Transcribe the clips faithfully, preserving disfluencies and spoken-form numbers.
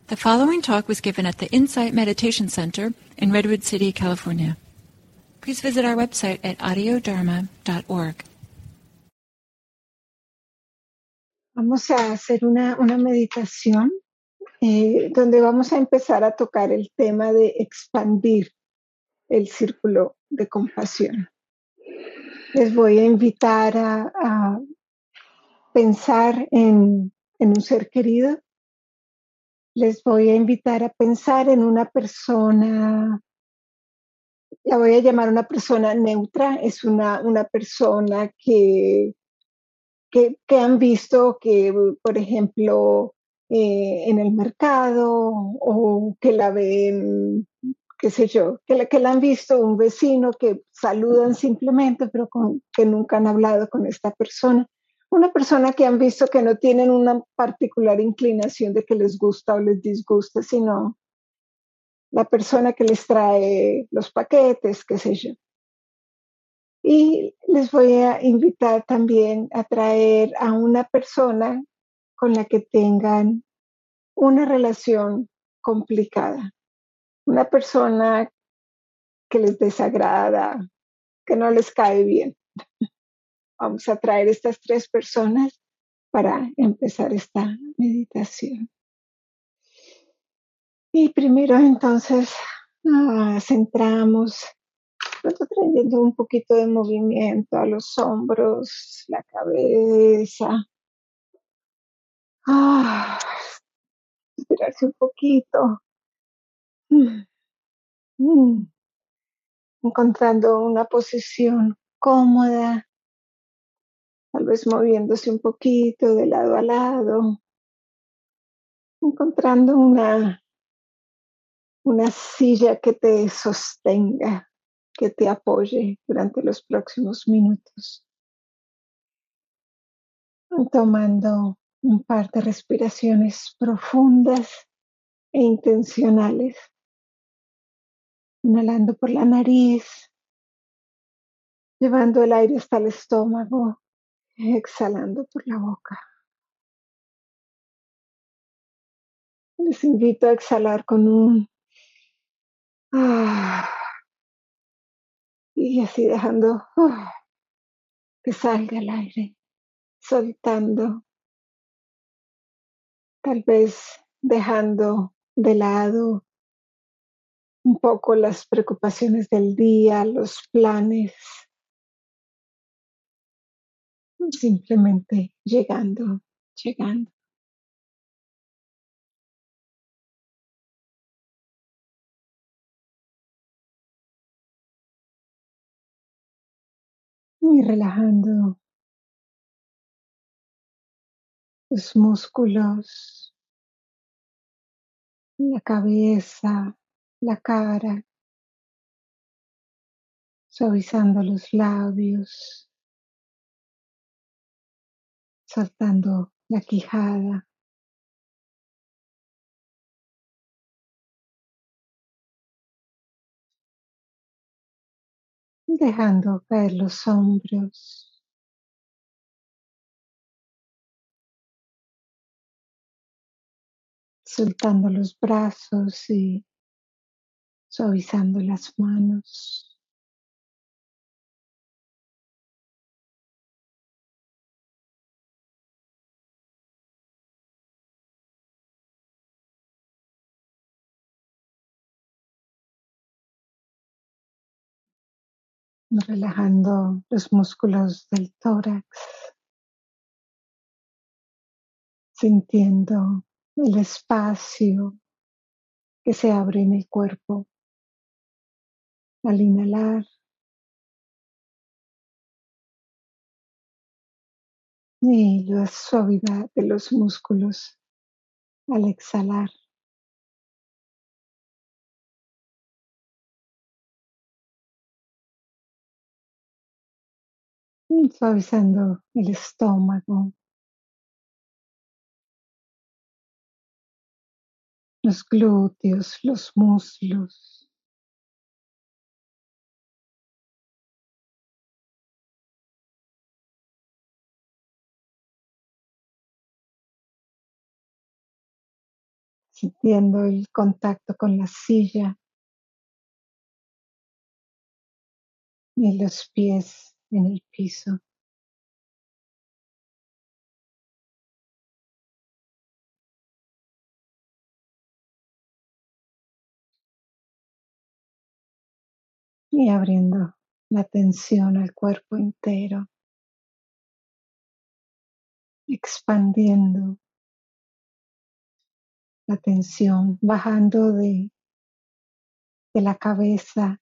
The following talk was given at the Insight Meditation Center in Redwood City, California. Please visit our website at audio dharma dot org. Vamos a hacer una, una meditación eh, donde vamos a empezar a tocar el tema de expandir el círculo de compasión. Les voy a invitar a, a pensar en, en un ser querido. Les voy a invitar a pensar en una persona, la voy a llamar una persona neutra, es una, una persona que, que, que han visto que, por ejemplo, eh, en el mercado o que la ven, qué sé yo, que la, que la han visto un vecino que saludan simplemente, pero con, que nunca han hablado con esta persona. Una persona que han visto que no tienen una particular inclinación de que les gusta o les disgusta, sino la persona que les trae los paquetes, qué sé yo. Y les voy a invitar también a traer a una persona con la que tengan una relación complicada, una persona que les desagrada, que no les cae bien. Vamos a traer estas tres personas para empezar esta meditación. Y primero entonces ah, centramos, trayendo un poquito de movimiento a los hombros, la cabeza. Ah, estirarse un poquito. Mm, mm. Encontrando una posición cómoda, tal vez moviéndose un poquito de lado a lado, encontrando una, una silla que te sostenga, que te apoye durante los próximos minutos. Tomando un par de respiraciones profundas e intencionales. Inhalando por la nariz, llevando el aire hasta el estómago, exhalando por la boca. Les invito a exhalar con un ah, y así dejando ah, que salga el aire, soltando, tal vez dejando de lado un poco las preocupaciones del día, los planes, simplemente llegando, llegando. Y relajando los músculos, la cabeza, la cara, suavizando los labios, soltando la quijada. Dejando caer los hombros, soltando los brazos y suavizando las manos. Relajando los músculos del tórax, sintiendo el espacio que se abre en el cuerpo al inhalar y la suavidad de los músculos al exhalar. Y suavizando el estómago, los glúteos, los muslos. sintiendo el contacto con la silla y los pies en el piso. Y abriendo la atención al cuerpo entero, expandiendo la tensión, bajando de, de la cabeza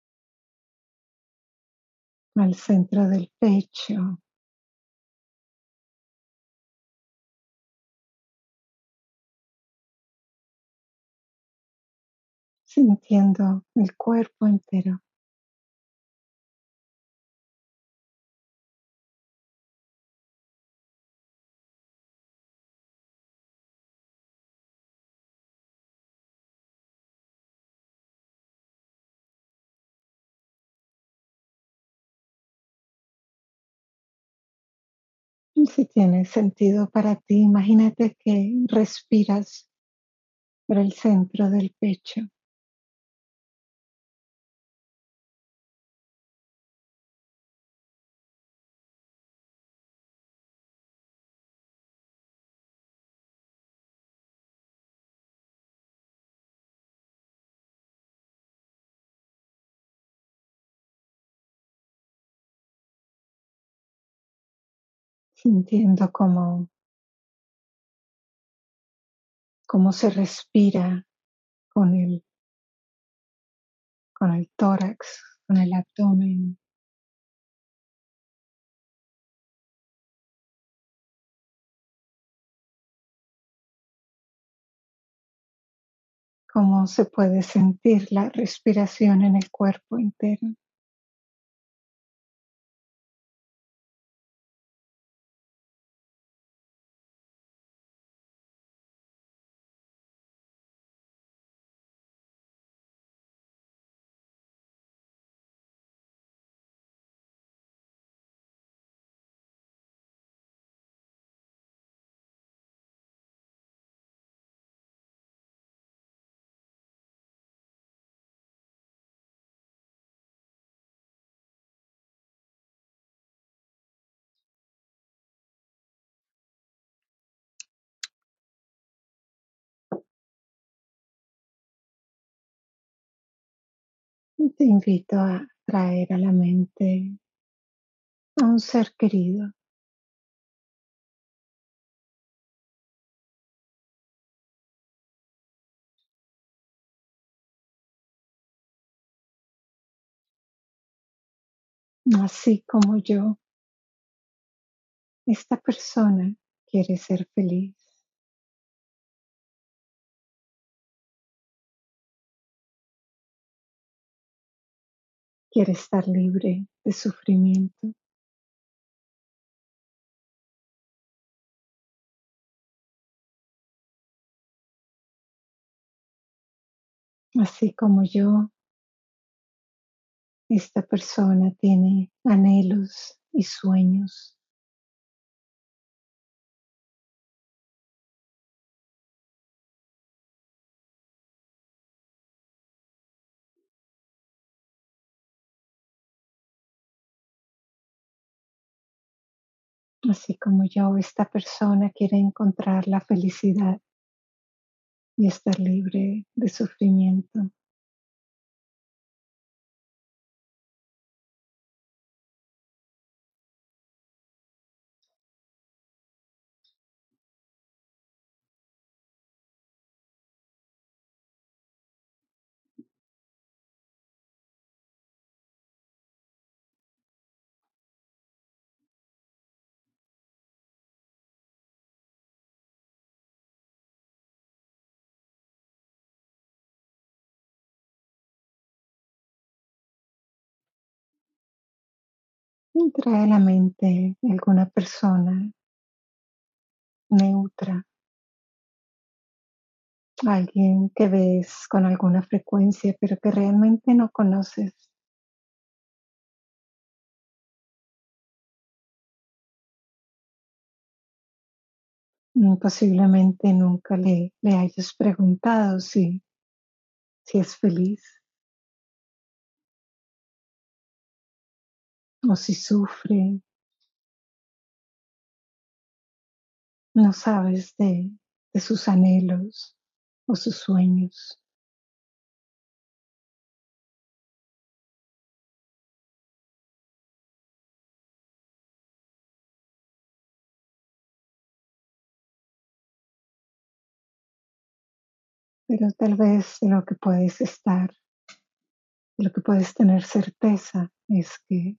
al centro del pecho, sintiendo el cuerpo entero. Y si tiene sentido para ti, imagínate que respiras por el centro del pecho, sintiendo cómo, cómo se respira con el, con el tórax, con el abdomen, cómo se puede sentir la respiración en el cuerpo entero. Y te invito a traer a la mente a un ser querido, así como yo. Esta persona quiere ser feliz, quiere estar libre de sufrimiento, así como yo. Esta persona tiene anhelos y sueños, así como yo. Esta persona quiere encontrar la felicidad y estar libre de sufrimiento. Y trae a la mente alguna persona neutra, alguien que ves con alguna frecuencia, pero que realmente no conoces. Mm, Posiblemente nunca le, le hayas preguntado si, si es feliz o si sufre. No sabes de, de sus anhelos o sus sueños, pero tal vez de lo que puedes estar, de lo que puedes tener certeza es que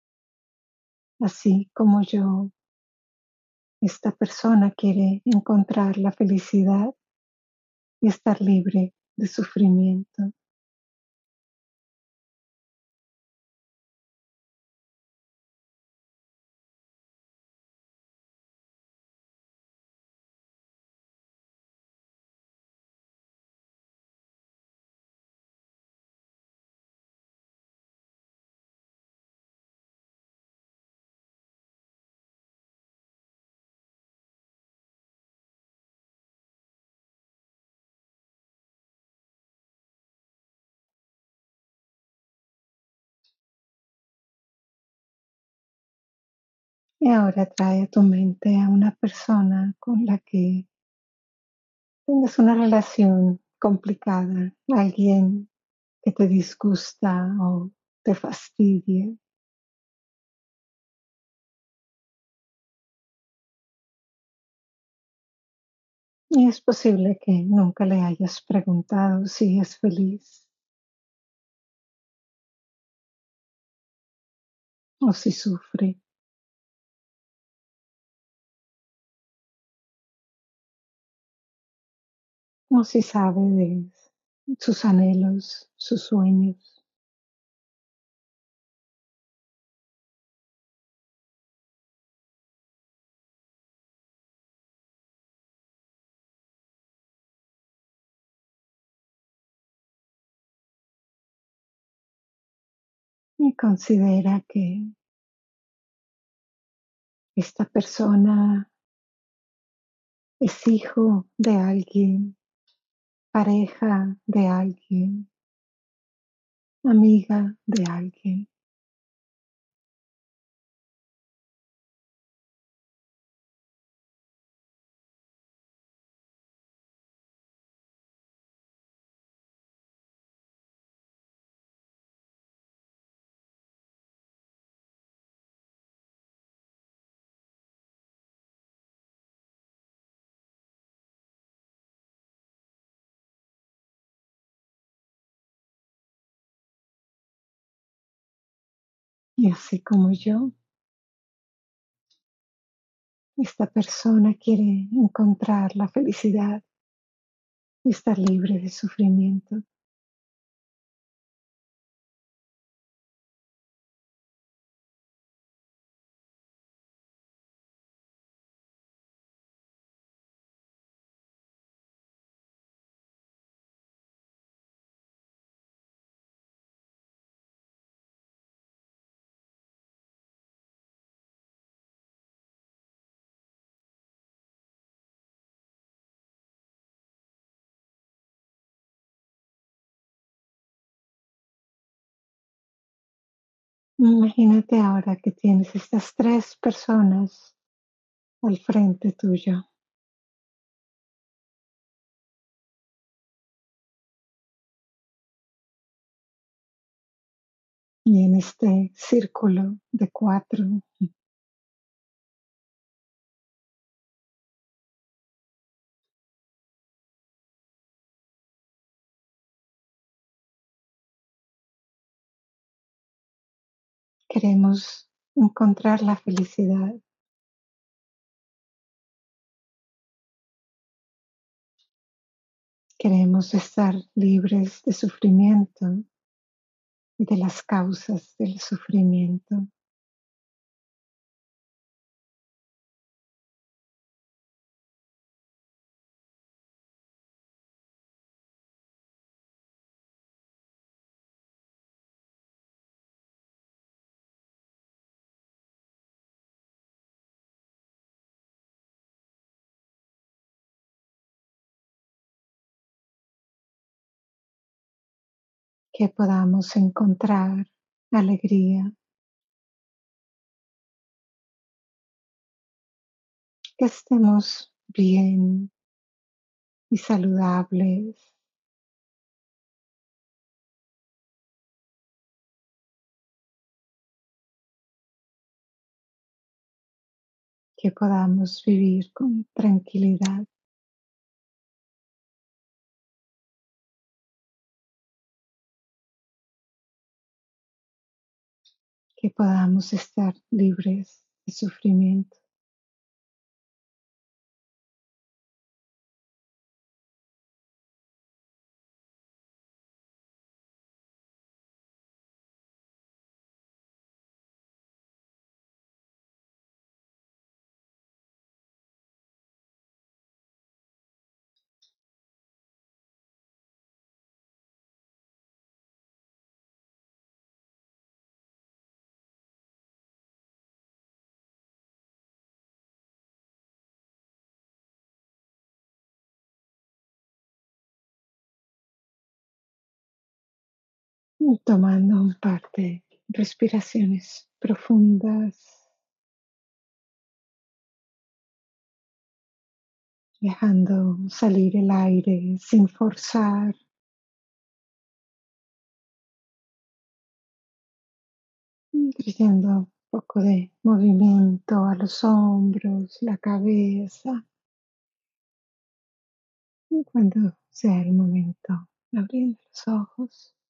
así como yo, esta persona quiere encontrar la felicidad y estar libre de sufrimiento. Y ahora trae a tu mente a una persona con la que tengas una relación complicada, alguien que te disgusta o te fastidia. Y es posible que nunca le hayas preguntado si es feliz o si sufre o si sabe de sus anhelos, sus sueños. Y considera que esta persona es hijo de alguien, pareja de alguien, amiga de alguien. Y así como yo, esta persona quiere encontrar la felicidad y estar libre de sufrimiento. Imagínate ahora que tienes estas tres personas al frente tuyo y en este círculo de cuatro queremos encontrar la felicidad, queremos estar libres de sufrimiento y de las causas del sufrimiento. que podamos encontrar alegría, que estemos bien y saludables, que podamos vivir con tranquilidad, que podamos estar libres de sufrimiento. Y tomando un par de respiraciones profundas, dejando salir el aire sin forzar, trayendo un poco de movimiento a los hombros, la cabeza, y cuando sea el momento, abriendo los ojos.